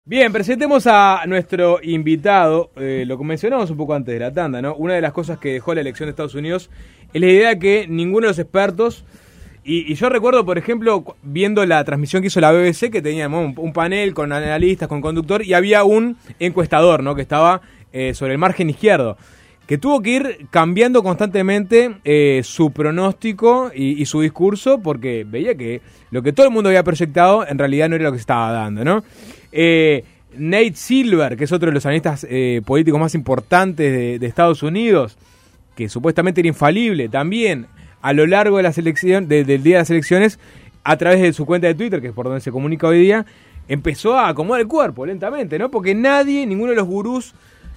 Bien, presentemos a nuestro invitado. Lo mencionamos un poco antes de la tanda, ¿no? Una de las cosas que dejó la elección de Estados Unidos es la idea que ninguno de los expertos, y yo recuerdo, por ejemplo, viendo la transmisión que hizo la BBC, que tenía un panel con analistas, con conductor, y había un encuestador, ¿no? Que estaba sobre el margen izquierdo, que tuvo que ir cambiando constantemente su pronóstico y su discurso, porque veía que lo que todo el mundo había proyectado en realidad no era lo que se estaba dando, ¿no? Nate Silver, que es otro de los analistas políticos más importantes de Estados Unidos, que supuestamente era infalible, también a lo largo de la selección, del día de las elecciones, a través de su cuenta de Twitter, que es por donde se comunica hoy día, empezó a acomodar el cuerpo lentamente, ¿no? Porque ninguno de los gurús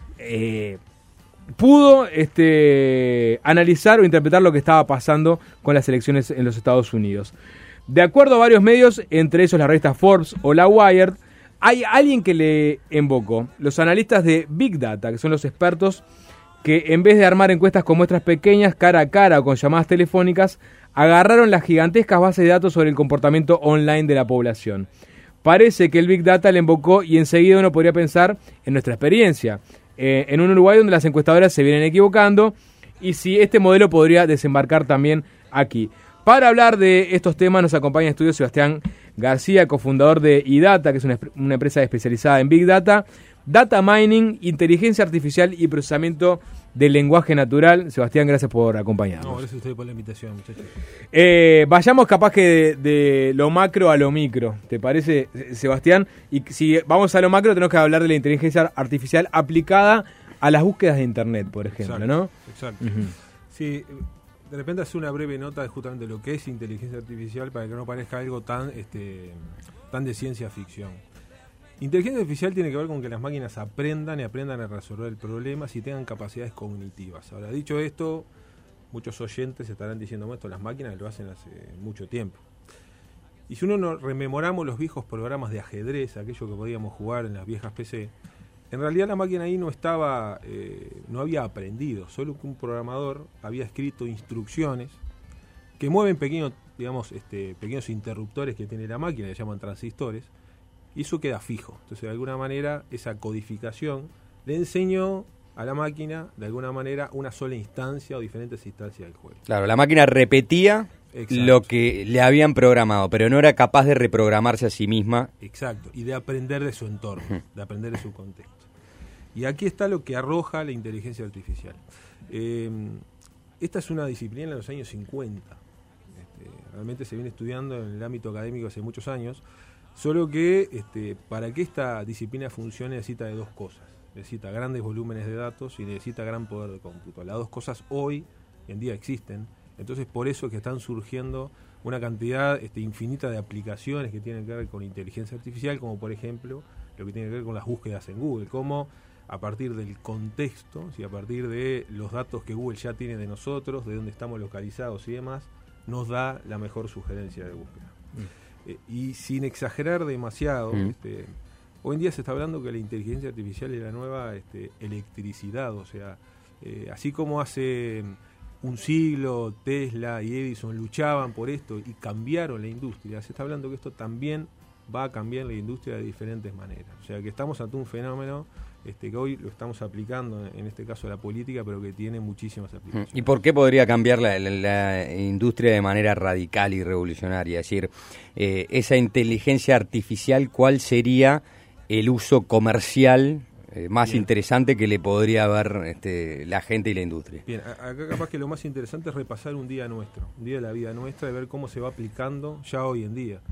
pudo analizar o interpretar lo que estaba pasando con las elecciones en los Estados Unidos. De acuerdo a varios medios, entre ellos la revista Forbes o la Wired, hay alguien que le invocó, los analistas de Big Data, que son los expertos que en vez de armar encuestas con muestras pequeñas, cara a cara o con llamadas telefónicas, agarraron las gigantescas bases de datos sobre el comportamiento online de la población. Parece que el Big Data le invocó y enseguida uno podría pensar en nuestra experiencia, en un Uruguay donde las encuestadoras se vienen equivocando y si este modelo podría desembarcar también aquí. Para hablar de estos temas nos acompaña en estudio Sebastián García, cofundador de iData, que es una empresa especializada en Big Data, Data Mining, Inteligencia Artificial y Procesamiento del Lenguaje Natural. Sebastián, gracias por acompañarnos. No, gracias a ustedes por la invitación, muchachos. Vayamos capaz que de lo macro a lo micro, ¿te parece, Sebastián? Y si vamos a lo macro tenemos que hablar de la inteligencia artificial aplicada a las búsquedas de Internet, por ejemplo, exacto, ¿no? Exacto. Uh-huh. Sí, de repente hacer una breve nota de justamente lo que es inteligencia artificial para que no parezca algo tan de ciencia ficción. Inteligencia artificial tiene que ver con que las máquinas aprendan a resolver problemas y tengan capacidades cognitivas. Ahora, dicho esto, muchos oyentes estarán diciendo, esto las máquinas lo hacen hace mucho tiempo. Y si uno no rememoramos los viejos programas de ajedrez, aquello que podíamos jugar en las viejas PC, en realidad la máquina ahí no había aprendido, solo que un programador había escrito instrucciones que mueven pequeños interruptores que tiene la máquina, que se llaman transistores, y eso queda fijo. Entonces, de alguna manera, esa codificación le enseñó a la máquina, de alguna manera, una sola instancia o diferentes instancias del juego. Claro, la máquina repetía lo que le habían programado, pero no era capaz de reprogramarse a sí misma. Exacto, y de aprender de su entorno, de aprender de su contexto. Y aquí está lo que arroja la inteligencia artificial. Esta es una disciplina en los años 50. Realmente se viene estudiando en el ámbito académico hace muchos años, solo que para que esta disciplina funcione necesita de dos cosas. Necesita grandes volúmenes de datos y necesita gran poder de cómputo. Las dos cosas hoy en día existen, entonces por eso es que están surgiendo una cantidad infinita de aplicaciones que tienen que ver con inteligencia artificial, como por ejemplo lo que tiene que ver con las búsquedas en Google, como a partir del contexto, a partir de los datos que Google ya tiene de nosotros, de dónde estamos localizados y demás, nos da la mejor sugerencia de búsqueda. Y sin exagerar demasiado, hoy en día se está hablando que la inteligencia artificial es la nueva electricidad, o sea, así como hace un siglo Tesla y Edison luchaban por esto y cambiaron la industria, se está hablando que esto también va a cambiar la industria de diferentes maneras. O sea, que estamos ante un fenómeno que hoy lo estamos aplicando, en este caso a la política, pero que tiene muchísimas aplicaciones. ¿Y por qué podría cambiar la industria de manera radical y revolucionaria? Es decir, esa inteligencia artificial, ¿cuál sería el uso comercial más interesante que le podría dar la gente y la industria? Bien, acá capaz que lo más interesante es repasar un día nuestro, un día de la vida nuestra, y ver cómo se va aplicando ya hoy en día.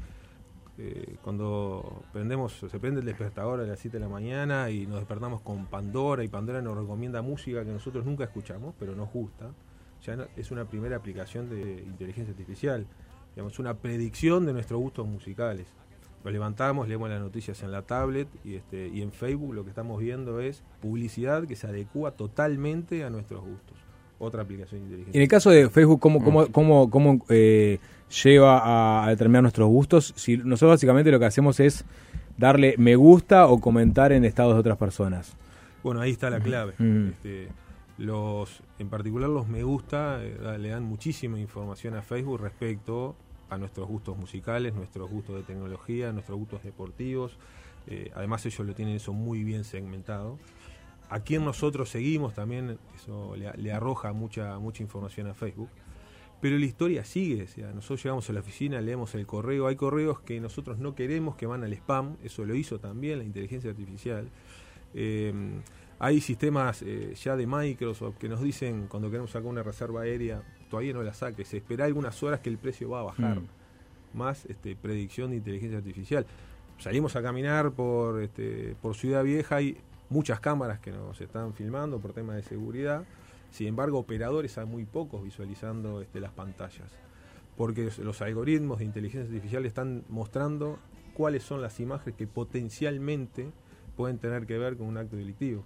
Cuando se prende el despertador a las 7 de la mañana y nos despertamos con Pandora, y Pandora nos recomienda música que nosotros nunca escuchamos, pero nos gusta, ya es una primera aplicación de inteligencia artificial, digamos, una predicción de nuestros gustos musicales. Nos levantamos, leemos las noticias en la tablet y en Facebook lo que estamos viendo es publicidad que se adecua totalmente a nuestros gustos. Otra aplicación de inteligencia. En el caso de Facebook, ¿cómo lleva a determinar nuestros gustos? Si nosotros básicamente lo que hacemos es darle me gusta o comentar en estados de otras personas. Bueno, ahí está la clave. En particular los me gusta le dan muchísima información a Facebook respecto a nuestros gustos musicales, nuestros gustos de tecnología, nuestros gustos deportivos. Además ellos lo tienen eso muy bien segmentado. A quien nosotros seguimos también, eso le arroja mucha información a Facebook. Pero la historia sigue, o sea, nosotros llegamos a la oficina, leemos el correo, hay correos que nosotros no queremos que van al spam, eso lo hizo también la inteligencia artificial. Hay sistemas ya de Microsoft que nos dicen cuando queremos sacar una reserva aérea, todavía no la saques, espera algunas horas que el precio va a bajar. Más predicción de inteligencia artificial. Salimos a caminar por Ciudad Vieja, hay muchas cámaras que nos están filmando por temas de seguridad. Sin embargo, operadores hay muy pocos visualizando las pantallas, porque los algoritmos de inteligencia artificial están mostrando cuáles son las imágenes que potencialmente pueden tener que ver con un acto delictivo.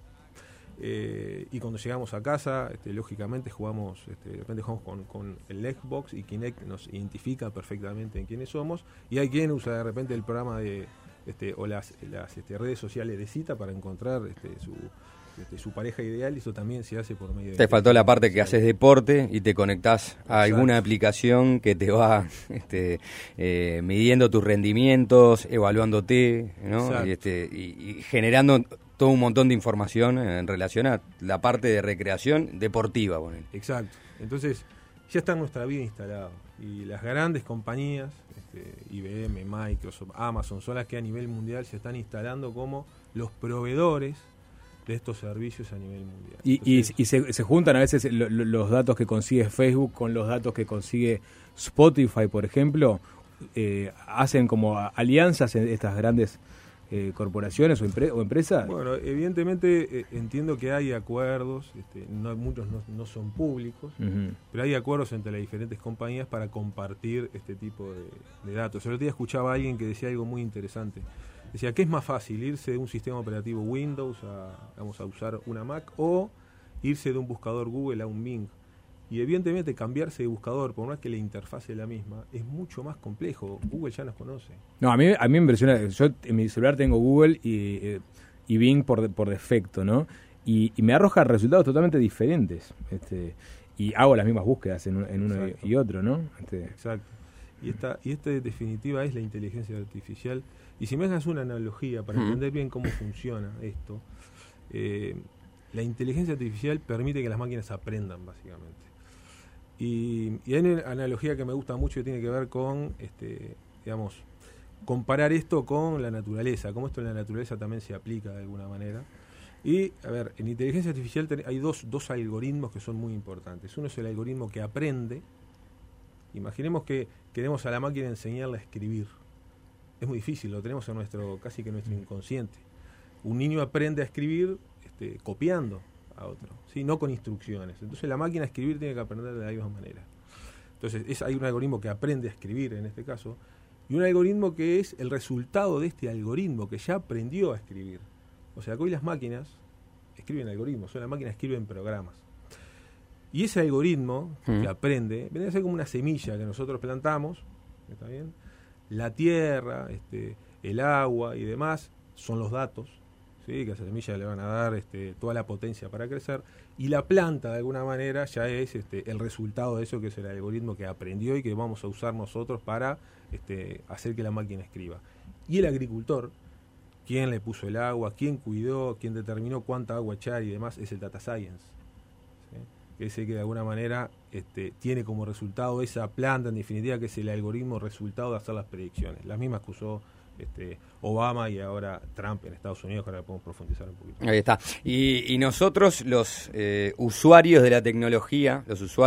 Y cuando llegamos a casa, lógicamente jugamos, de repente jugamos con el Xbox, y Kinect nos identifica perfectamente en quiénes somos, y hay quien usa de repente el programa o las redes sociales de cita para encontrar su pareja ideal, y eso también se hace por medio de... Te faltó la parte que haces deporte y te conectás a alguna aplicación que te va midiendo tus rendimientos, evaluándote, ¿no? Y generando todo un montón de información en relación a la parte de recreación deportiva. Bueno. Exacto. Entonces, ya está en nuestra vida instalado. Y las grandes compañías, IBM, Microsoft, Amazon, son las que a nivel mundial se están instalando como los proveedores de estos servicios a nivel mundial. Entonces, y se juntan a veces los datos que consigue Facebook con los datos que consigue Spotify, por ejemplo. Hacen como alianzas en estas grandes corporaciones o empresas. Bueno, evidentemente entiendo que hay acuerdos, muchos no son públicos, pero hay acuerdos entre las diferentes compañías para compartir este tipo de datos. El otro día escuchaba a alguien que decía algo muy interesante. Decía, ¿qué es más fácil? ¿Irse de un sistema operativo Windows a usar una Mac, o irse de un buscador Google a un Bing? Y evidentemente cambiarse de buscador, por más que la interfaz es la misma, es mucho más complejo. Google ya nos conoce. No, a mí me impresiona. Yo en mi celular tengo Google y Bing por defecto, ¿no? Y me arroja resultados totalmente diferentes. Y hago las mismas búsquedas en uno y otro, ¿no? Exacto. Y esta en definitiva es la inteligencia artificial. Y si me haces una analogía para entender bien cómo funciona esto, la inteligencia artificial permite que las máquinas aprendan, básicamente. Y hay una analogía que me gusta mucho que tiene que ver con, comparar esto con la naturaleza, cómo esto en la naturaleza también se aplica de alguna manera. Y, a ver, en inteligencia artificial hay dos algoritmos que son muy importantes. Uno es el algoritmo que aprende. Imaginemos que queremos a la máquina enseñarle a escribir. Es muy difícil, lo tenemos en casi que nuestro inconsciente. Un niño aprende a escribir copiando a otro, ¿sí? No con instrucciones. Entonces la máquina a escribir tiene que aprender de la misma manera. Entonces hay un algoritmo que aprende a escribir en este caso, y un algoritmo que es el resultado de este algoritmo que ya aprendió a escribir. O sea que hoy las máquinas escriben algoritmos, las máquinas escriben programas. Y ese algoritmo que aprende, vendría a ser como una semilla que nosotros plantamos, ¿está bien? La tierra, el agua y demás son los datos, ¿sí? Que a esa semilla le van a dar toda la potencia para crecer, y la planta de alguna manera ya es el resultado de eso, que es el algoritmo que aprendió y que vamos a usar nosotros para hacer que la máquina escriba. Y el agricultor, quien le puso el agua, quien cuidó, quien determinó cuánta agua echar y demás, es el data science, ¿sí? Ese que de alguna manera tiene como resultado esa planta, en definitiva, que es el algoritmo resultado de hacer las predicciones, las mismas que usó Obama y ahora Trump en Estados Unidos, que ahora podemos profundizar un poquito. Ahí está. Y nosotros, los usuarios de la tecnología,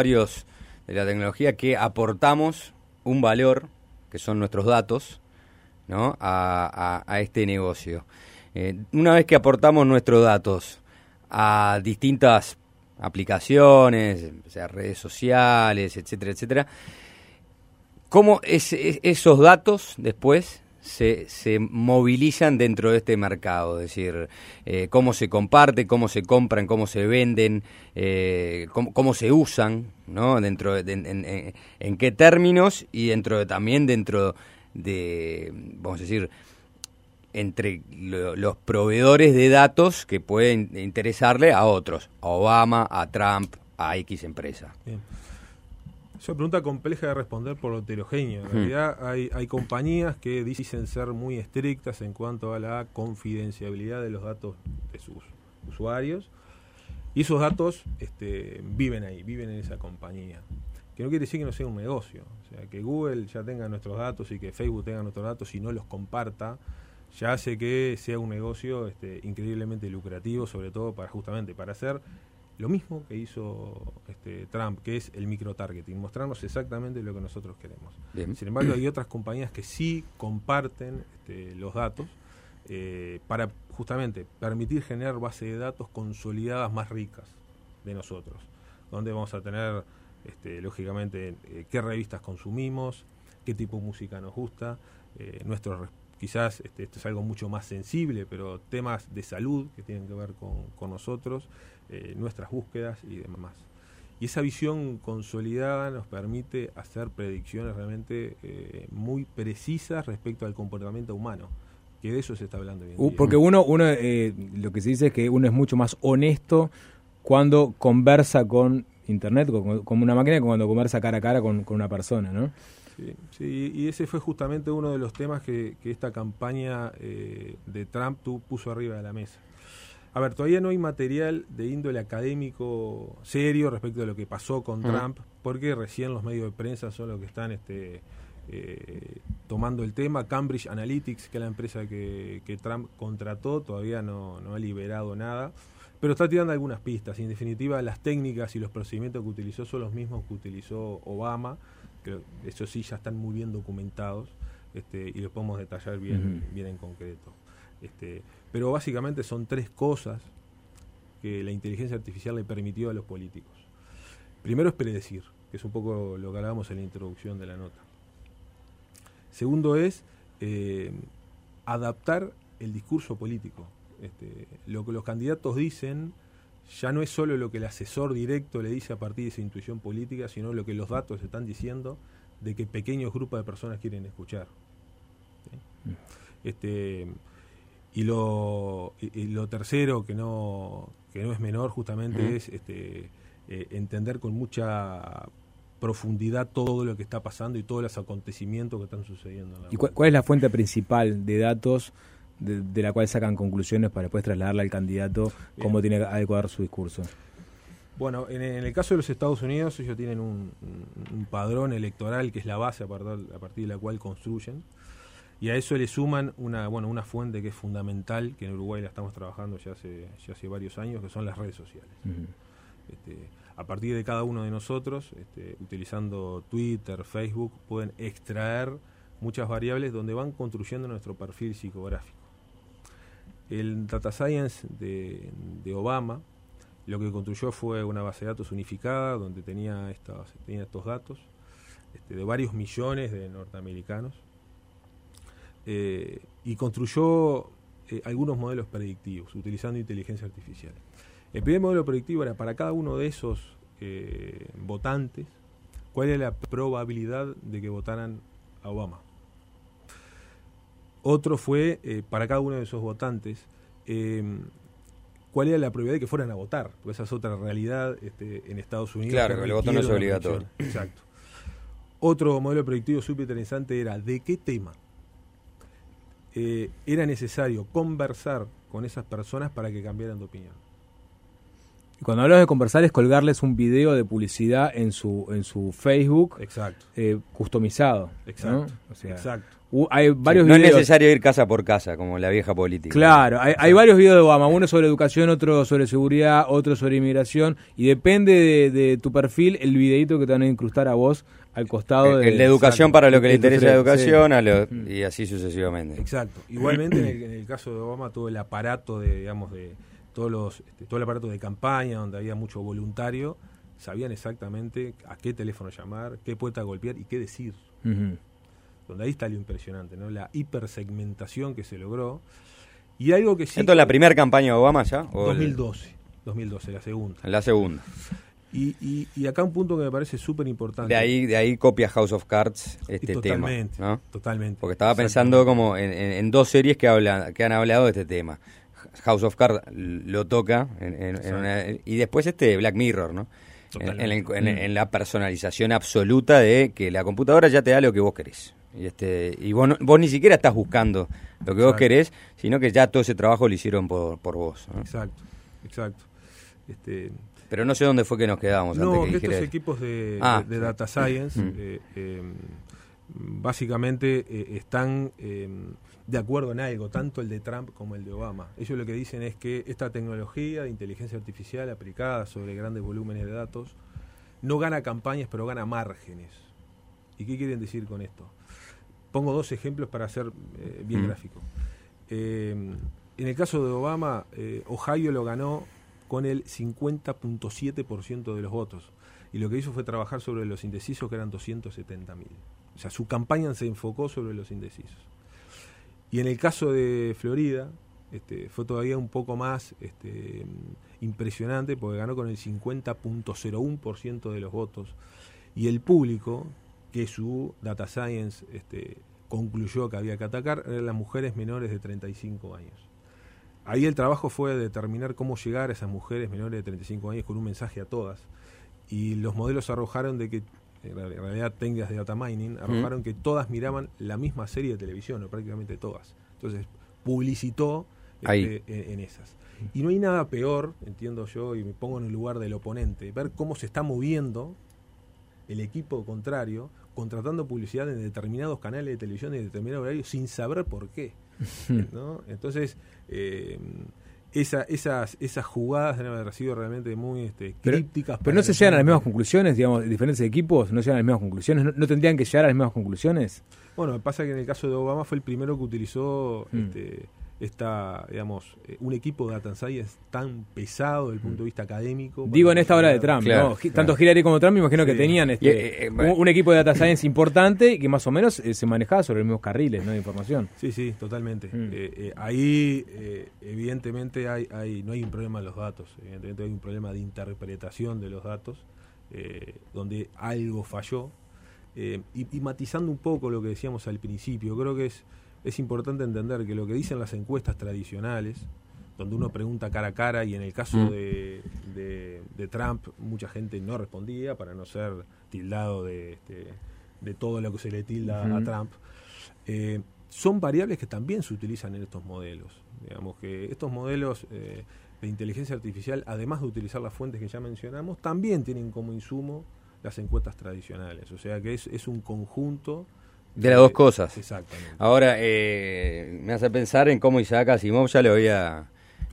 que aportamos un valor, que son nuestros datos, ¿no? a este negocio. Una vez que aportamos nuestros datos a distintas aplicaciones, o sea, redes sociales, etcétera, etcétera, ¿cómo esos datos después se movilizan dentro de este mercado? Es decir, cómo se comparte, cómo se compran, cómo se venden, cómo se usan, ¿no? En qué términos, y también dentro de, vamos a decir, entre los proveedores de datos que pueden interesarle a otros, a Obama, a Trump, a X empresa. Bien. Es una pregunta compleja de responder por lo heterogéneo. En realidad hay compañías que dicen ser muy estrictas en cuanto a la confidencialidad de los datos de sus usuarios, y esos datos viven ahí, viven en esa compañía. Que no quiere decir que no sea un negocio. O sea, que Google ya tenga nuestros datos y que Facebook tenga nuestros datos y no los comparta, ya hace que sea un negocio increíblemente lucrativo, sobre todo justamente para hacer lo mismo que hizo Trump, que es el microtargeting, mostrarnos exactamente lo que nosotros queremos. Bien. Sin embargo, hay otras compañías que sí comparten los datos para justamente permitir generar bases de datos consolidadas más ricas de nosotros, donde vamos a tener, lógicamente, qué revistas consumimos, qué tipo de música nos gusta, quizás esto es algo mucho más sensible, pero temas de salud que tienen que ver con nosotros, nuestras búsquedas y demás. Y esa visión consolidada nos permite hacer predicciones realmente muy precisas respecto al comportamiento humano, que de eso se está hablando hoy en día. Porque uno lo que se dice es que uno es mucho más honesto cuando conversa con Internet, con una máquina, que cuando conversa cara a cara con una persona, ¿no? Sí, y ese fue justamente uno de los temas que esta campaña de Trump puso arriba de la mesa. A ver, todavía no hay material de índole académico serio respecto de lo que pasó con Trump, porque recién los medios de prensa son los que están tomando el tema. Cambridge Analytics, que es la empresa que Trump contrató, todavía no ha liberado nada, pero está tirando algunas pistas. Y en definitiva, las técnicas y los procedimientos que utilizó son los mismos que utilizó Obama, que eso sí ya están muy bien documentados, y los podemos detallar bien en concreto. Pero básicamente son tres cosas que la inteligencia artificial le permitió a los políticos. Primero es predecir, que es un poco lo que hablábamos en la introducción de la nota. Segundo es adaptar el discurso político. Lo que los candidatos dicen ya no es solo lo que el asesor directo le dice a partir de esa intuición política, sino lo que los datos están diciendo de que pequeños grupos de personas quieren escuchar. ¿Sí? Y lo tercero, que no es menor, justamente es entender con mucha profundidad todo lo que está pasando y todos los acontecimientos que están sucediendo. ¿Y cuál es la fuente principal de datos de la cual sacan conclusiones para después trasladarla al candidato cómo tiene que adecuar su discurso? Bueno, en el caso de los Estados Unidos, ellos tienen un padrón electoral que es la base a partir de la cual construyen. Y a eso le suman una fuente que es fundamental, que en Uruguay la estamos trabajando ya hace varios años, que son las redes sociales. A partir de cada uno de nosotros, utilizando Twitter, Facebook, pueden extraer muchas variables donde van construyendo nuestro perfil psicográfico. El Data Science de Obama lo que construyó fue una base de datos unificada donde tenía estos datos de varios millones de norteamericanos. Y construyó algunos modelos predictivos utilizando inteligencia artificial. El primer modelo predictivo era para cada uno de esos votantes, cuál era la probabilidad de que votaran a Obama. Otro fue para cada uno de esos votantes cuál era la probabilidad de que fueran a votar, porque esa es otra realidad en Estados Unidos. Claro, el voto no es obligatorio. Exacto. Otro modelo predictivo súper interesante era de qué tema era necesario conversar con esas personas para que cambiaran de opinión. Y cuando hablas de conversar es colgarles un video de publicidad en su Facebook. Exacto. Customizado. Exacto. ¿No? O sea, exacto. Hay varios no videos. Es necesario ir casa por casa, como la vieja política. Claro, hay varios videos de Obama, uno sobre educación, otro sobre seguridad, otro sobre inmigración, y depende de tu perfil, el videito que te van a incrustar a vos al costado de... La educación para lo que le interesa la educación, sí. Y así sucesivamente. Exacto. Igualmente en el caso de Obama, todo el aparato de todo el aparato de campaña, donde había mucho voluntario, sabían exactamente a qué teléfono llamar, qué puerta golpear y qué decir. Donde ahí está lo impresionante, ¿no? La hipersegmentación que se logró. Y algo que sí... ¿Esto es la primera campaña de Obama ya? 2012, la segunda. La segunda. Y acá un punto que me parece súper importante. De ahí copia House of Cards tema, ¿no? Totalmente. Porque estaba pensando como en dos series que han hablado de este tema. House of Cards lo toca y después Black Mirror, ¿no? en la personalización absoluta de que la computadora ya te da lo que vos querés. Y vos ni siquiera estás buscando lo que vos querés, sino que ya todo ese trabajo lo hicieron por vos, ¿no? Exacto. Pero no sé dónde fue que nos quedamos. No, antes que estos equipos de Data Science básicamente están de acuerdo en algo, tanto el de Trump como el de Obama. Ellos lo que dicen es que esta tecnología de inteligencia artificial aplicada sobre grandes volúmenes de datos no gana campañas, pero gana márgenes. ¿Y qué quieren decir con esto? Pongo dos ejemplos para ser bien gráfico. En el caso de Obama, Ohio lo ganó con el 50.7% de los votos. Y lo que hizo fue trabajar sobre los indecisos, que eran 270.000. O sea, su campaña se enfocó sobre los indecisos. Y en el caso de Florida, fue todavía un poco más impresionante, porque ganó con el 50.01% de los votos. Y el público, que su Data Science concluyó que había que atacar, eran las mujeres menores de 35 años. Ahí el trabajo fue determinar cómo llegar a esas mujeres menores de 35 años con un mensaje a todas. Y los modelos arrojaron de que, en realidad técnicas de data mining, arrojaron que todas miraban la misma serie de televisión, o prácticamente todas. Entonces, publicitó en esas. Y no hay nada peor, entiendo yo, y me pongo en el lugar del oponente, ver cómo se está moviendo el equipo contrario, contratando publicidad en determinados canales de televisión y en determinados horarios sin saber por qué, ¿no? Entonces, esas jugadas deben haber sido realmente muy crípticas. Pero no se llegan a las mismas conclusiones, digamos, diferentes equipos no llegan a las mismas conclusiones, ¿no tendrían que llegar a las mismas conclusiones? Bueno, pasa que en el caso de Obama fue el primero que utilizó un equipo de data science tan pesado desde el punto de vista académico. Digo, en esta hora de Trump, claro, ¿no? Tanto Hillary como Trump me imagino que tenían un equipo de data science importante y que más o menos se manejaba sobre los mismos carriles, ¿no?, de información. Sí, totalmente. Ahí evidentemente no hay un problema en los datos, evidentemente hay un problema de interpretación de los datos, donde algo falló. Y matizando un poco lo que decíamos al principio, creo que es importante entender que lo que dicen las encuestas tradicionales, donde uno pregunta cara a cara, y en el caso de Trump mucha gente no respondía para no ser tildado de todo lo que se le tilda a Trump, son variables que también se utilizan en estos modelos. Digamos que estos modelos de inteligencia artificial, además de utilizar las fuentes que ya mencionamos, también tienen como insumo las encuestas tradicionales. O sea que es un conjunto de las dos cosas. Exactamente. Ahora, me hace pensar en cómo Isaac Asimov ya lo había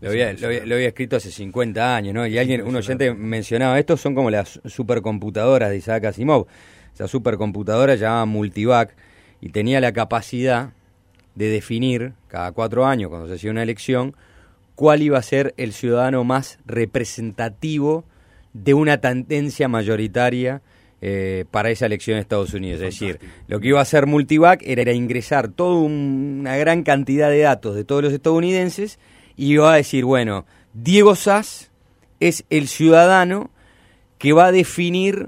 escrito hace 50 años, ¿no? Y un oyente mencionaba, estos son como las supercomputadoras de Isaac Asimov. Esa supercomputadora se llamaba Multivac y tenía la capacidad de definir cada 4 años, cuando se hacía una elección, cuál iba a ser el ciudadano más representativo de una tendencia mayoritaria para esa elección en Estados Unidos. Es decir, lo que iba a hacer Multivac era ingresar toda una gran cantidad de datos de todos los estadounidenses y iba a decir, bueno, Diego Sass es el ciudadano que va a definir,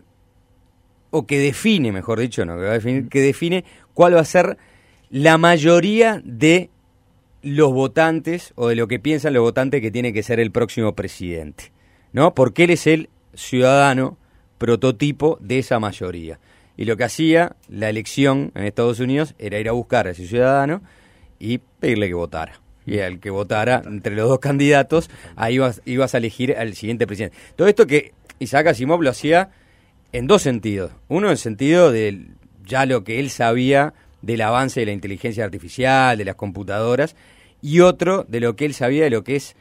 o que define, mejor dicho, no, que define cuál va a ser la mayoría de los votantes, o de lo que piensan los votantes que tiene que ser el próximo presidente, ¿no? Porque él es el ciudadano prototipo de esa mayoría. Y lo que hacía la elección en Estados Unidos era ir a buscar a ese ciudadano y pedirle que votara. Y al que votara entre los dos candidatos, ahí ibas a elegir al siguiente presidente. Todo esto que Isaac Asimov lo hacía en dos sentidos. Uno, en el sentido de ya lo que él sabía del avance de la inteligencia artificial, de las computadoras, y otro de lo que él sabía de lo que es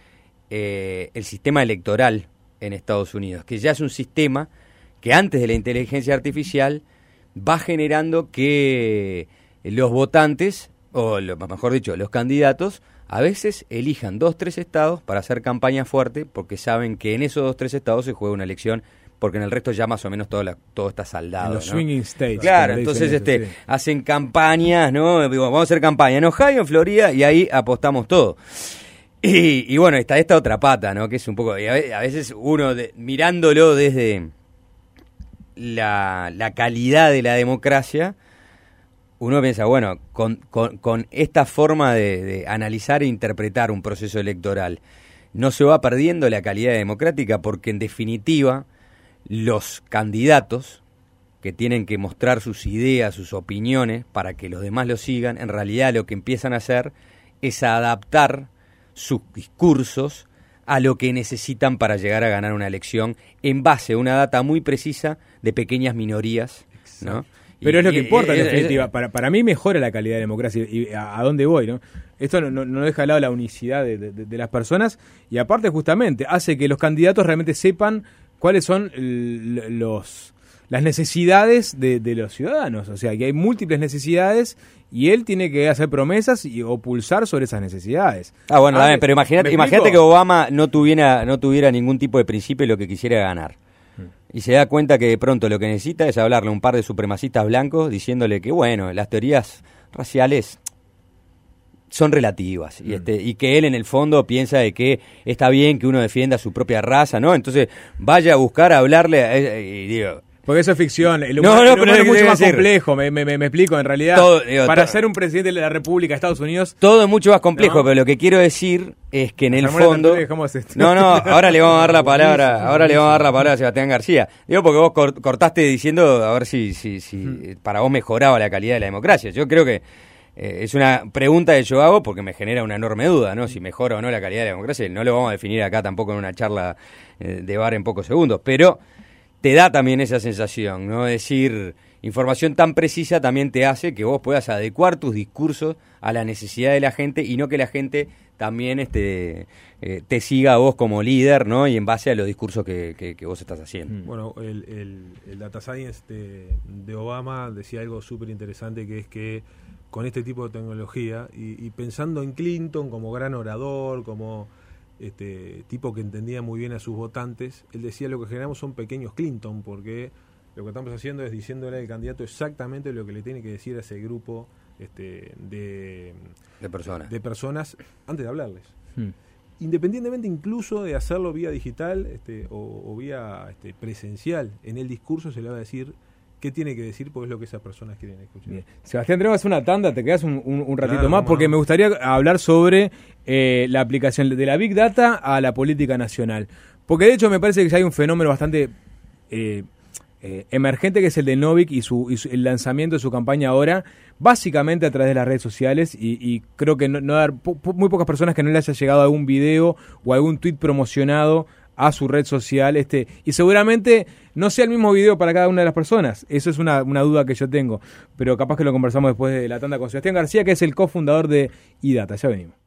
el sistema electoral en Estados Unidos, que ya es un sistema que antes de la inteligencia artificial va generando que los votantes, o mejor dicho, los candidatos, a veces elijan 2-3 estados para hacer campaña fuerte, porque saben que en esos 2-3 estados se juega una elección, porque en el resto ya más o menos todo está saldado, en los ¿no? swinging states. Claro, entonces hacen campañas, ¿no? Digo, vamos a hacer campaña en Ohio, en Florida, y ahí apostamos todo. Y bueno, está esta otra pata, ¿no? Que es un poco, a veces uno mirándolo desde la calidad de la democracia, uno piensa, bueno, con esta forma de analizar e interpretar un proceso electoral, no se va perdiendo la calidad democrática, porque en definitiva los candidatos que tienen que mostrar sus ideas, sus opiniones, para que los demás lo sigan, en realidad lo que empiezan a hacer es adaptar sus discursos a lo que necesitan para llegar a ganar una elección en base a una data muy precisa de pequeñas minorías, ¿no? Pero es lo que importa, en definitiva. Para mí mejora la calidad de la democracia y a dónde voy, ¿no? Esto no deja de lado la unicidad de las personas y aparte justamente hace que los candidatos realmente sepan cuáles son las necesidades de los ciudadanos. O sea, que hay múltiples necesidades y él tiene que hacer promesas o pulsar sobre esas necesidades. Bueno, pero imagínate que Obama no tuviera ningún tipo de principio y lo que quisiera ganar. Y se da cuenta que de pronto lo que necesita es hablarle a un par de supremacistas blancos diciéndole que, bueno, las teorías raciales son relativas y que él en el fondo piensa de que está bien que uno defienda su propia raza, ¿no? Entonces vaya a buscar a hablarle y digo... Porque eso es ficción, el humano es mucho más complejo, me explico, en realidad, para ser un presidente de la República de Estados Unidos... Todo es mucho más complejo, pero lo que quiero decir es que en el fondo... ahora le vamos a dar la palabra, a Sebastián García. Digo porque vos cortaste diciendo a ver si para vos mejoraba la calidad de la democracia. Yo creo que es una pregunta que yo hago porque me genera una enorme duda, ¿no? Si mejora o no la calidad de la democracia, no lo vamos a definir acá tampoco en una charla de bar en pocos segundos, pero... te da también esa sensación, ¿no? Es decir, información tan precisa también te hace que vos puedas adecuar tus discursos a la necesidad de la gente y no que la gente también te siga a vos como líder, ¿no? Y en base a los discursos que vos estás haciendo. Bueno, el Data Science de Obama decía algo súper interesante, que es que con este tipo de tecnología y pensando en Clinton como gran orador, como... tipo que entendía muy bien a sus votantes, él decía: lo que generamos son pequeños Clinton, porque lo que estamos haciendo es diciéndole al candidato exactamente lo que le tiene que decir a ese grupo de personas antes de hablarles, independientemente incluso de hacerlo vía digital o vía presencial. En el discurso se le va a decir qué tiene que decir, porque es lo que esas personas quieren escuchar. Bien. Sebastián, tenemos una tanda, te quedas un ratito más, porque me gustaría hablar sobre la aplicación de la Big Data a la política nacional. Porque de hecho me parece que ya hay un fenómeno bastante emergente, que es el de Novik y el lanzamiento de su campaña ahora, básicamente a través de las redes sociales, y creo que muy pocas personas que no le haya llegado algún video o algún tweet promocionado a su red social, y seguramente no sea el mismo video para cada una de las personas. Eso es una duda que yo tengo, pero capaz que lo conversamos después de la tanda con Sebastián García, que es el cofundador de iData. Ya venimos.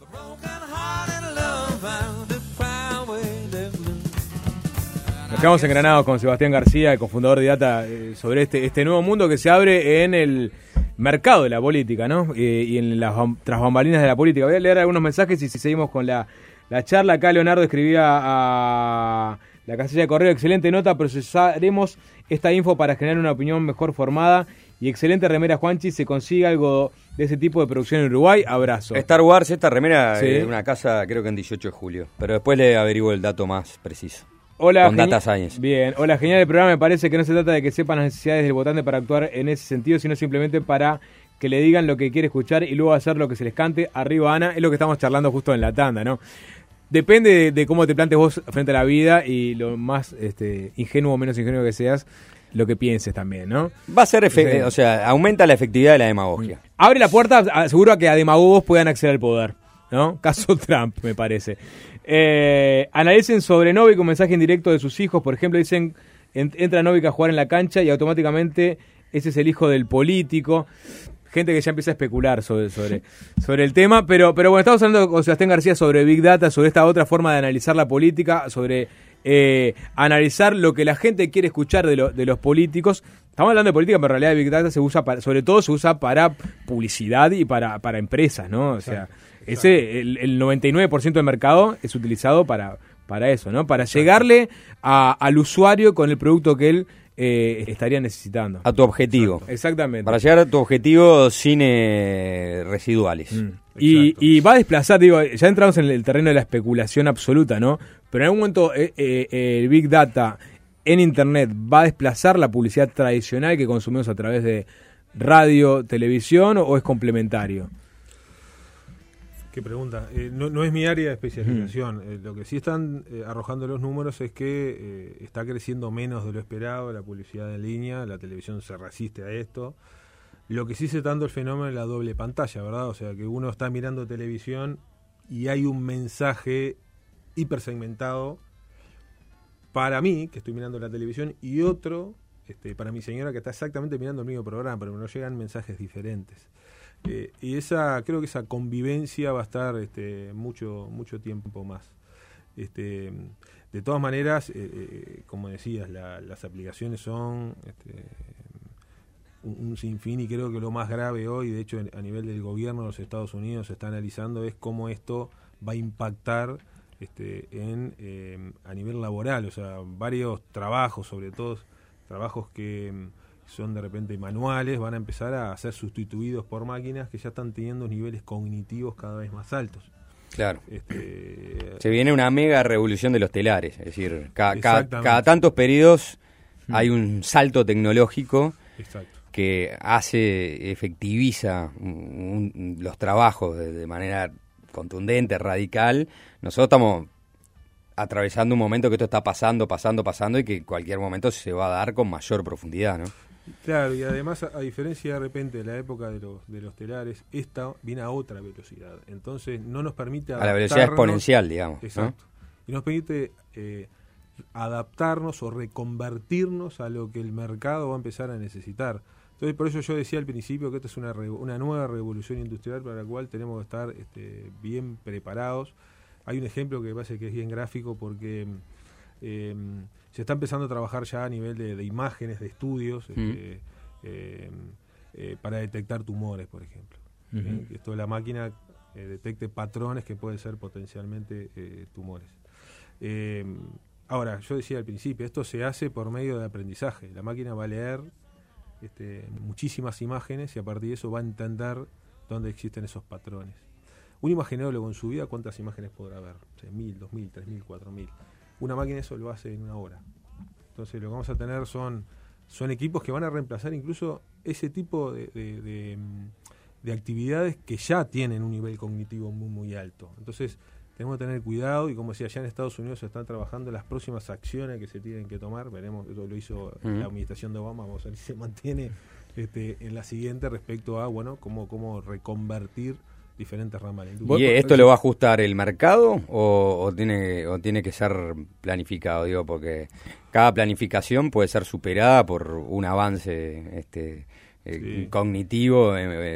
Nos quedamos engranados con Sebastián García, el cofundador de iData, sobre este nuevo mundo que se abre en el mercado de la política, ¿no? Y en las tras bambalinas de la política. Voy a leer algunos mensajes y si seguimos con la charla. Acá Leonardo escribía a la casilla de correo: excelente nota, procesaremos esta info para generar una opinión mejor formada. Y excelente remera, Juanchi, se consigue algo de ese tipo de producción en Uruguay. Abrazo. Star Wars, esta remera es una casa, creo que en 18 de julio, pero después le averiguo el dato más preciso. Hola, con Data Science. Bien, hola, genial el programa. Me parece que no se trata de que sepan las necesidades del votante para actuar en ese sentido, sino simplemente para que le digan lo que quiere escuchar y luego hacer lo que se les cante. Arriba, Ana, es lo que estamos charlando justo en la tanda, ¿no? Depende de cómo te plantes vos frente a la vida y lo más ingenuo o menos ingenuo que seas, lo que pienses también, ¿no? Va a ser o sea, aumenta la efectividad de la demagogia. Abre la puerta, seguro, a que a demagogos puedan acceder al poder, ¿no? Caso Trump, me parece. Analicen sobre Novik un mensaje indirecto de sus hijos. Por ejemplo, dicen: entra Novik a jugar en la cancha y automáticamente ese es el hijo del político. Gente que ya empieza a especular sobre el tema, pero bueno, estamos hablando con Sebastián García sobre Big Data, sobre esta otra forma de analizar la política, sobre analizar lo que la gente quiere escuchar de los políticos. Estamos hablando de política, pero en realidad Big Data sobre todo se usa para publicidad y para empresas, ¿no? O sea, el 99% del mercado es utilizado para eso, ¿no? Para llegarle al usuario con el producto que él estaría necesitando. A tu objetivo. Exactamente. Para llegar a tu objetivo sin residuales. Y va a desplazar, digo, ya entramos en el terreno de la especulación absoluta, ¿no? Pero en algún momento el Big Data en Internet va a desplazar la publicidad tradicional que consumimos a través de radio, televisión, o es complementario. Qué pregunta. No es mi área de especialización. Lo que sí están arrojando los números es que está creciendo menos de lo esperado la publicidad en línea, la televisión se resiste a esto. Lo que sí se está dando el fenómeno es la doble pantalla, ¿verdad? O sea, que uno está mirando televisión y hay un mensaje hipersegmentado para mí, que estoy mirando la televisión, y otro para mi señora, que está exactamente mirando el mismo programa, pero nos llegan mensajes diferentes. Y creo que esa convivencia va a estar mucho tiempo más. De todas maneras, como decías, las aplicaciones son un sinfín, y creo que lo más grave hoy, de hecho a nivel del gobierno de los Estados Unidos se está analizando, es cómo esto va a impactar a nivel laboral. O sea, varios trabajos, sobre todo trabajos que son de repente manuales, van a empezar a ser sustituidos por máquinas que ya están teniendo niveles cognitivos cada vez más altos. Claro. Se viene una mega revolución de los telares, es decir, cada tantos periodos hay un salto tecnológico. Exacto. Que efectiviza los trabajos de manera contundente, radical. Nosotros estamos atravesando un momento que esto está pasando y que en cualquier momento se va a dar con mayor profundidad, ¿no? Claro, y además, a diferencia de repente de la época de los telares, esta viene a otra velocidad. Entonces no nos permite a la velocidad exponencial, digamos. Exacto. ¿No? Y nos permite adaptarnos o reconvertirnos a lo que el mercado va a empezar a necesitar. Entonces, por eso yo decía al principio que esta es una nueva revolución industrial para la cual tenemos que estar bien preparados. Hay un ejemplo que me parece que es bien gráfico, porque se está empezando a trabajar ya a nivel de imágenes, de estudios, para detectar tumores, por ejemplo. Que toda la máquina detecte patrones que pueden ser potencialmente tumores. Ahora, yo decía al principio, esto se hace por medio de aprendizaje. La máquina va a leer muchísimas imágenes y a partir de eso va a entender dónde existen esos patrones. Un imaginólogo en su vida, ¿cuántas imágenes podrá ver? 1.000, 2.000, 3.000, 4.000. Una máquina eso lo hace en una hora. Entonces lo que vamos a tener son equipos que van a reemplazar incluso ese tipo de actividades que ya tienen un nivel cognitivo muy, muy alto. Entonces tenemos que tener cuidado, y como decía, ya en Estados Unidos se están trabajando las próximas acciones que se tienen que tomar. Veremos, eso lo hizo la administración de Obama, vamos a ver si se mantiene en la siguiente respecto a cómo reconvertir diferentes ramas de la industria. ¿Y esto lo va a ajustar el mercado o tiene que ser planificado? Digo, porque cada planificación puede ser superada por un avance cognitivo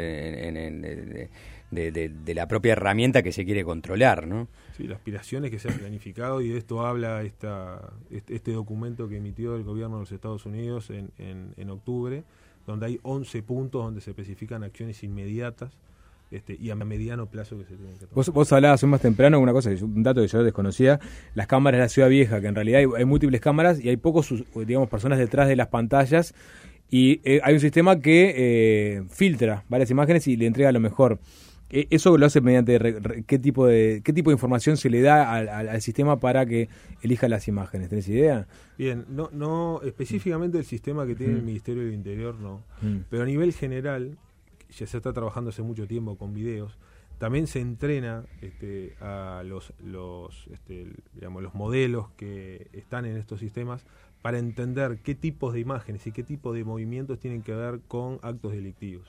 de la propia herramienta que se quiere controlar, ¿no? Sí, la aspiración es que sea planificado, y de esto habla este documento que emitió el gobierno de los Estados Unidos en octubre, donde hay 11 puntos donde se especifican acciones inmediatas y a mediano plazo que se tienen que tomar. Vos hablabas más temprano, un dato que yo desconocía, las cámaras de la Ciudad Vieja, que en realidad hay múltiples cámaras y hay pocos, personas detrás de las pantallas, y hay un sistema que filtra varias imágenes y le entrega lo mejor. Eso lo hace mediante qué tipo de información se le da al sistema para que elija las imágenes. ¿Tenés idea? Bien, no específicamente el sistema que tiene el Ministerio del Interior, no. Pero a nivel general, ya se está trabajando hace mucho tiempo con videos. También se entrena a los modelos que están en estos sistemas para entender qué tipos de imágenes y qué tipo de movimientos tienen que ver con actos delictivos.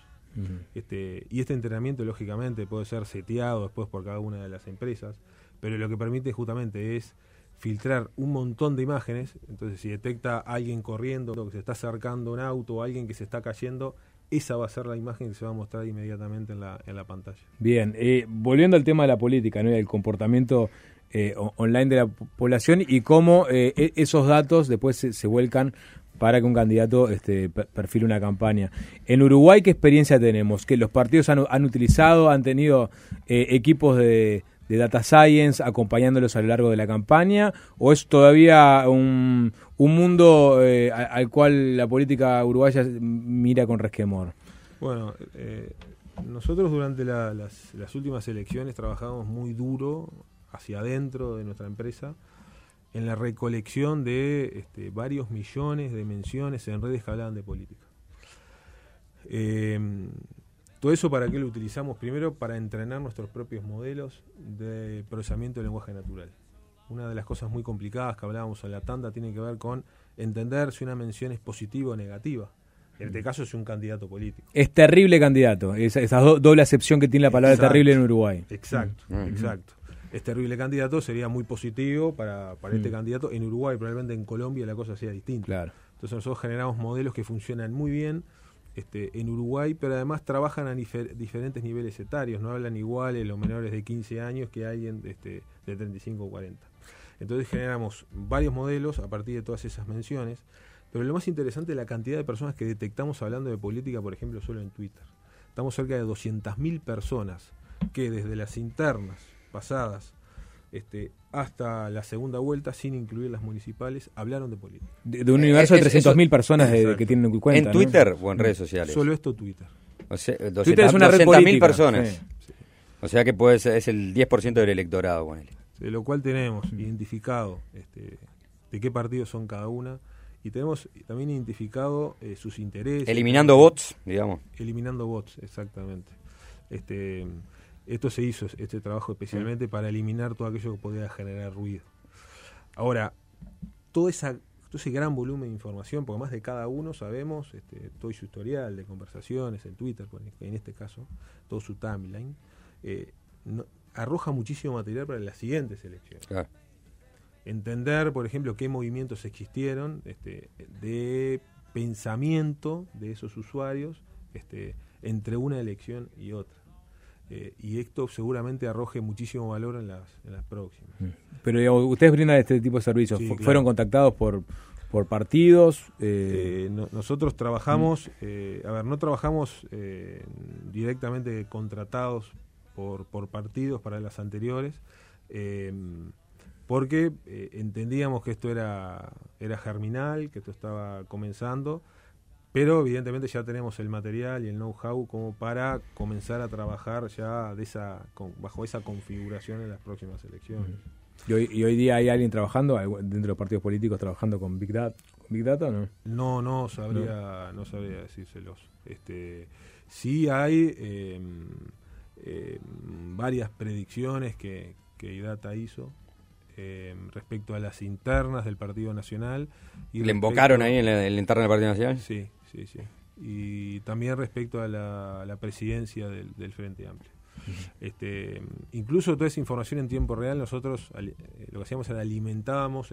Y este entrenamiento, lógicamente, puede ser seteado después por cada una de las empresas, pero lo que permite justamente es filtrar un montón de imágenes. Entonces, si detecta a alguien corriendo, que se está acercando a un auto, o alguien que se está cayendo, esa va a ser la imagen que se va a mostrar inmediatamente en la pantalla. Bien, volviendo al tema de la política, ¿no? Y el comportamiento online de la población, y cómo esos datos después se vuelcan para que un candidato perfile una campaña. En Uruguay, ¿qué experiencia tenemos? ¿Que los partidos han tenido equipos de data science acompañándolos a lo largo de la campaña, o es todavía un mundo al cual la política uruguaya mira con resquemor? Bueno, nosotros durante las últimas elecciones trabajamos muy duro hacia adentro de nuestra empresa en la recolección de varios millones de menciones en redes que hablaban de política. ¿Todo eso para qué lo utilizamos? Primero, para entrenar nuestros propios modelos de procesamiento del lenguaje natural. Una de las cosas muy complicadas que hablábamos en la tanda tiene que ver con entender si una mención es positiva o negativa. En este caso es un candidato político. Es terrible candidato, esa doble acepción que tiene la palabra terrible en Uruguay. Exacto, exacto. Es terrible candidato, sería muy positivo para este candidato. En Uruguay, probablemente en Colombia la cosa sea distinta. Claro. Entonces nosotros generamos modelos que funcionan muy bien en Uruguay, pero además trabajan a diferentes niveles etarios. No hablan iguales los menores de 15 años que hay de 35 o 40. Entonces generamos varios modelos a partir de todas esas menciones. Pero lo más interesante es la cantidad de personas que detectamos hablando de política, por ejemplo, solo en Twitter. Estamos cerca de 200.000 personas que desde las internas pasadas hasta la segunda vuelta, sin incluir las municipales, hablaron de política. De un universo de 300.000 personas que tienen cuenta. ¿En Twitter, ¿no? o en redes sociales? Solo esto Twitter. O sea, Twitter es una red política. 200.000 personas. Sí. O sea que es el 10% del electorado, ponele. De lo cual tenemos identificado de qué partidos son cada una, y tenemos también identificado sus intereses. Eliminando bots, digamos. Eliminando bots, exactamente. Esto se hizo, este trabajo especialmente para eliminar todo aquello que podía generar ruido. Ahora, todo ese gran volumen de información, porque más de cada uno sabemos todo su historial de conversaciones en Twitter, en este caso, todo su timeline, arroja muchísimo material para las siguientes elecciones. Claro. Entender, por ejemplo, qué movimientos existieron de pensamiento de esos usuarios entre una elección y otra. Y esto seguramente arroje muchísimo valor en las próximas. Pero digamos, ustedes brindan este tipo de servicios. Sí, ¿Fueron claro. contactados por partidos? Nosotros trabajamos, no trabajamos directamente contratados por partidos para las anteriores, porque entendíamos que esto era germinal, que esto estaba comenzando, pero evidentemente ya tenemos el material y el know-how como para comenzar a trabajar ya bajo esa configuración en las próximas elecciones. ¿Y hoy día hay alguien trabajando dentro de los partidos políticos trabajando con Big Data? ¿Con Big Data o no? No sabría decírselos. Sí hay varias predicciones que IDATA hizo respecto a las internas del Partido Nacional. ¿Le invocaron ahí en la interna del Partido Nacional? Sí. Y también respecto a la presidencia del Frente Amplio. Incluso toda esa información en tiempo real, nosotros lo que hacíamos era alimentábamos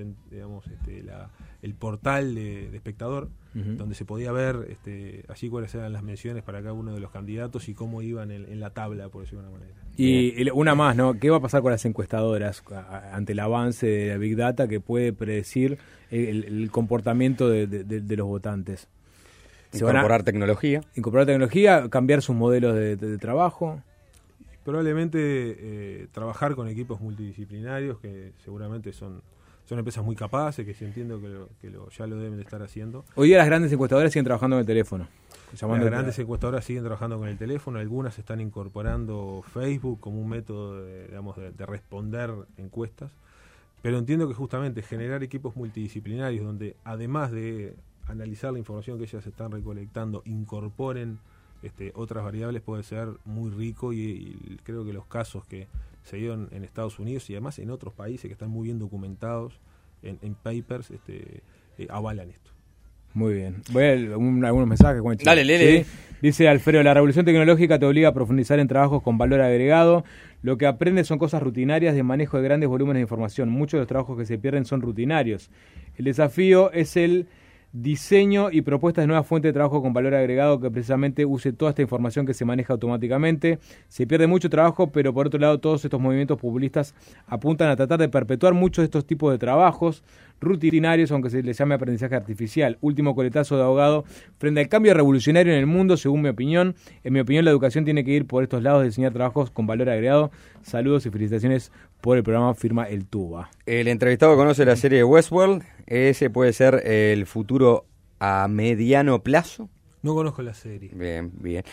el portal de espectador, donde se podía ver allí cuáles eran las menciones para cada uno de los candidatos y cómo iban en la tabla, por decirlo de una manera. Y una más, ¿no? ¿Qué va a pasar con las encuestadoras ante el avance de la Big Data que puede predecir el comportamiento de los votantes? Incorporar tecnología, cambiar sus modelos de trabajo. Probablemente trabajar con equipos multidisciplinarios que seguramente son empresas muy capaces, que sí entiendo que ya lo deben de estar haciendo. Hoy día las grandes encuestadoras siguen trabajando con el teléfono. Las grandes encuestadoras siguen trabajando con el teléfono, algunas están incorporando Facebook como un método de responder encuestas, pero entiendo que justamente generar equipos multidisciplinarios donde además de analizar la información que ellas están recolectando, incorporen otras variables puede ser muy rico y creo que los casos que se dieron en Estados Unidos y además en otros países que están muy bien documentados en papers avalan esto. Muy bien. Voy a algunos mensajes. Dale, lee. ¿Sí? Dice Alfredo, la revolución tecnológica te obliga a profundizar en trabajos con valor agregado. Lo que aprendes son cosas rutinarias de manejo de grandes volúmenes de información. Muchos de los trabajos que se pierden son rutinarios. El desafío es el diseño y propuestas de nuevas fuentes de trabajo con valor agregado que precisamente use toda esta información que se maneja automáticamente. Se pierde mucho trabajo, pero por otro lado todos estos movimientos populistas apuntan a tratar de perpetuar muchos de estos tipos de trabajos rutinarios, aunque se les llame aprendizaje artificial. Último coletazo de abogado frente al cambio revolucionario en el mundo, según mi opinión. En mi opinión, la educación tiene que ir por estos lados de diseñar trabajos con valor agregado. Saludos y felicitaciones por el programa, firma el Tuba. El entrevistado conoce la serie de Westworld. ¿Ese puede ser el futuro a mediano plazo? No conozco la serie. Bien.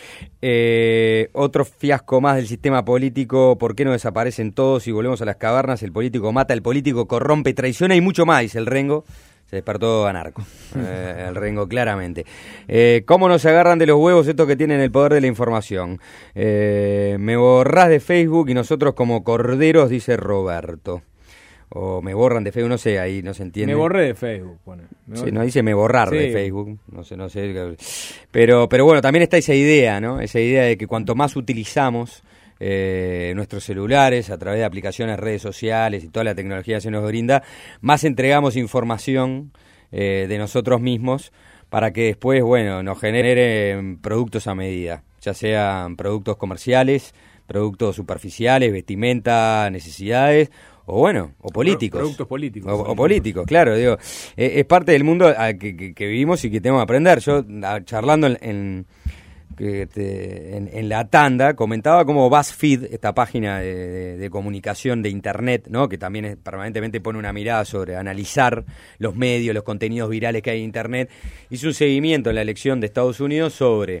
Otro fiasco más del sistema político. ¿Por qué no desaparecen todos y volvemos a las cavernas? El político mata, el político corrompe, traiciona y mucho más, dice el Rengo. Se despertó anarco, el Rengo, claramente. ¿Cómo nos agarran de los huevos estos que tienen el poder de la información? Me borrás de Facebook y nosotros como corderos, dice Roberto. O me borran de Facebook, no sé, ahí no se entiende. Me borré de Facebook, pone. Sí, no dice me borrar de Facebook, no sé. Pero bueno, también está esa idea, ¿no? Esa idea de que cuanto más utilizamos nuestros celulares a través de aplicaciones, redes sociales y toda la tecnología que se nos brinda, más entregamos información de nosotros mismos para que después, bueno, nos generen productos a medida, ya sean productos comerciales, productos superficiales, vestimenta, necesidades, o bueno, o políticos. Productos políticos. O políticos, claro, digo. Es parte del mundo que vivimos y que tenemos que aprender. Yo, charlando en la tanda, comentaba cómo BuzzFeed, esta página de comunicación de Internet, ¿no? Que también permanentemente pone una mirada sobre analizar los medios, los contenidos virales que hay en Internet, hizo un seguimiento en la elección de Estados Unidos sobre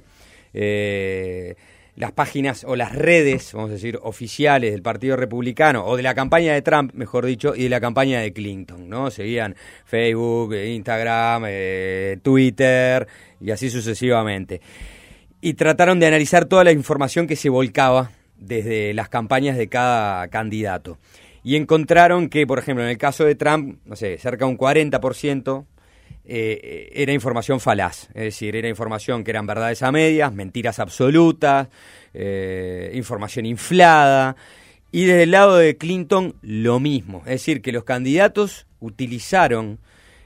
las páginas o las redes, vamos a decir, oficiales del Partido Republicano, o de la campaña de Trump, mejor dicho, y de la campaña de Clinton, ¿no? Seguían Facebook, Instagram, Twitter, y así sucesivamente. Y trataron de analizar toda la información que se volcaba desde las campañas de cada candidato. Y encontraron que, por ejemplo, en el caso de Trump, no sé, cerca de un 40% era información falaz. Es decir, era información que eran verdades a medias, mentiras absolutas, información inflada. Y desde el lado de Clinton, lo mismo. Es decir, que los candidatos utilizaron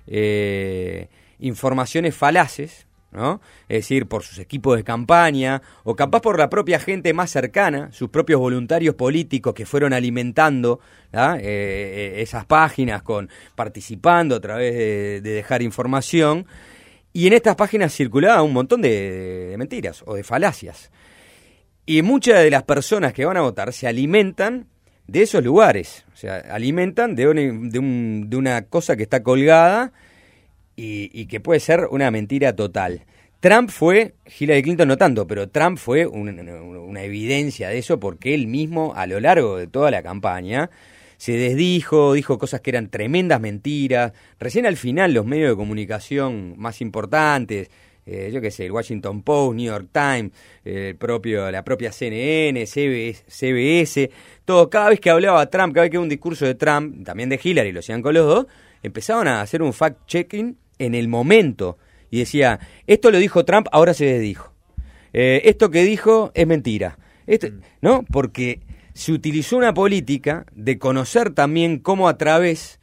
informaciones falaces, ¿no? Es decir, por sus equipos de campaña o capaz por la propia gente más cercana, sus propios voluntarios políticos que fueron alimentando esas páginas participando a través de dejar información, y en estas páginas circulaba un montón de mentiras o de falacias, y muchas de las personas que van a votar se alimentan de esos lugares, o sea, alimentan de una cosa que está colgada y que puede ser una mentira total. Trump fue, Hillary Clinton no tanto, pero Trump fue una evidencia de eso, porque él mismo a lo largo de toda la campaña se desdijo, dijo cosas que eran tremendas mentiras. Recién al final los medios de comunicación más importantes, yo qué sé, el Washington Post, New York Times, la propia CNN, CBS, todo, cada vez que hablaba Trump, cada vez que había un discurso de Trump, también de Hillary, lo hacían con los dos, empezaban a hacer un fact-checking en el momento, y decía, esto lo dijo Trump, ahora se desdijo. Esto que dijo es mentira. ¿No? Porque se utilizó una política de conocer también cómo a través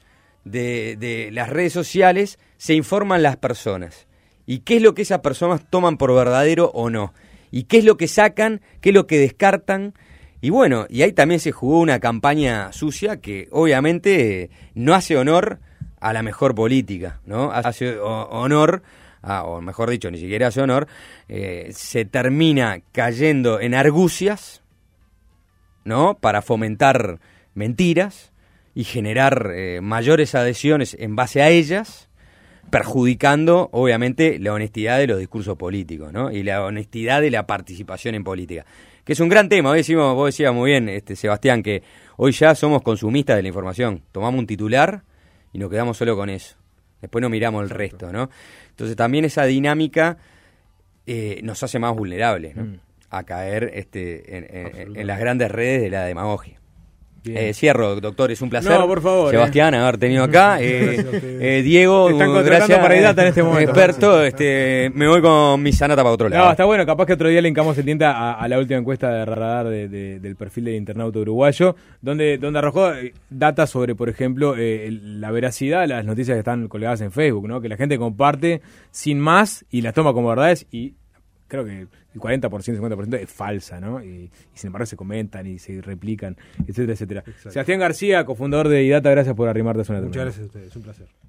de las redes sociales se informan las personas. Y qué es lo que esas personas toman por verdadero o no. Y qué es lo que sacan, qué es lo que descartan. Y bueno, y ahí también se jugó una campaña sucia que obviamente no hace honor a la mejor política, ¿no? Hace honor, o mejor dicho, ni siquiera hace honor, se termina cayendo en argucias, ¿no? Para fomentar mentiras y generar mayores adhesiones en base a ellas, perjudicando, obviamente, la honestidad de los discursos políticos, ¿no? Y la honestidad de la participación en política, que es un gran tema. Vos decías muy bien, Sebastián, que hoy ya somos consumistas de la información. Tomamos un titular y nos quedamos solo con eso. Después no miramos el resto, ¿no? Entonces también esa dinámica nos hace más vulnerables, ¿no? A caer en las grandes redes de la demagogia. Cierro, doctor, es un placer. No, por favor. Sebastián, haber tenido acá. Diego, están contratando para Idata en este momento. Experto, me voy con mi sanata para otro lado. No, está bueno, capaz que otro día le hincamos el diente a la última encuesta de Radar del perfil del internauta uruguayo, donde arrojó data sobre, por ejemplo, la veracidad de las noticias que están colgadas en Facebook, ¿no? Que la gente comparte sin más y las toma como verdades, y creo que el 40%, 50% es falsa, ¿no? Y sin embargo se comentan y se replican, etcétera, etcétera. Exacto. Sebastián García, cofundador de Idata, gracias por arrimarte a Zona. Muchas gracias a ustedes, es un placer.